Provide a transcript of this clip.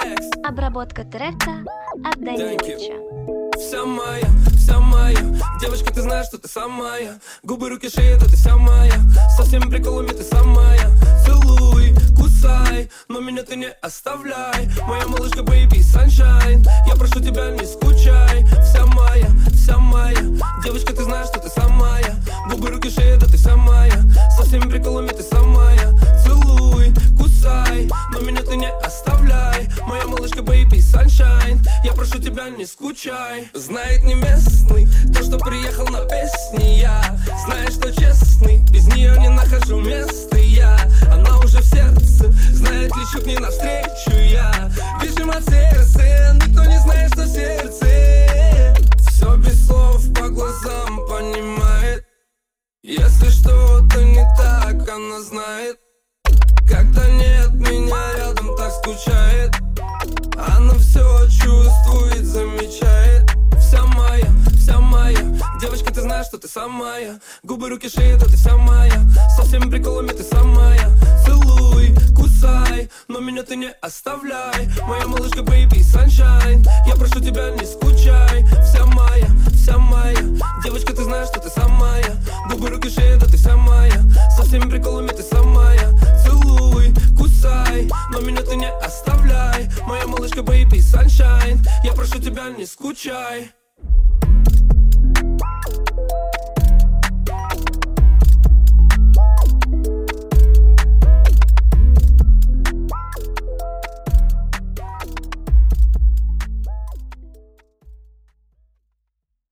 Обработка трека от Данилыча. Вся моя, девочка, ты знаешь, что ты самая. Губы, руки, шея, да ты вся моя. Со всеми приколами ты самая. Целуй, кусай, но меня ты не оставляй. Моя малышка, baby, sunshine. Я прошу тебя, не скучай. Вся моя, девочка, ты знаешь, что ты самая. Губы, руки, шея, да ты вся моя. Со всеми приколами ты самая. Целуй, кусай, но меня ты не оставляй. Моя малышка, baby, sunshine. Я прошу тебя, не скучай. Знает не местный, то, что приехал на песни я. Знаешь, что честный, без нее не нахожу места я. Она уже в сердце, знает, лечу к ней навстречу я. Бежим от сердца, никто не знает, что в сердце. Все без слов, по глазам понимает. Если что-то не так, она знает. Когда нет меня рядом, так скучает. Она все чувствует, замечает. Вся моя, девочка, ты знаешь, что ты самая. Губы, руки, шея, да ты вся моя. Со всеми приколами ты самая. Целуй, кусай, но меня ты не оставляй. Моя малышка, baby, sunshine. Я прошу тебя, не скучай. Вся моя, девочка, ты знаешь, что ты самая. Губы, руки, шея, да ты вся моя. Со всеми приколами ты самая. Целуй, кусай, но меня ты не оставляй. Моя малышка, baby, sunshine. Я прошу тебя, не скучай.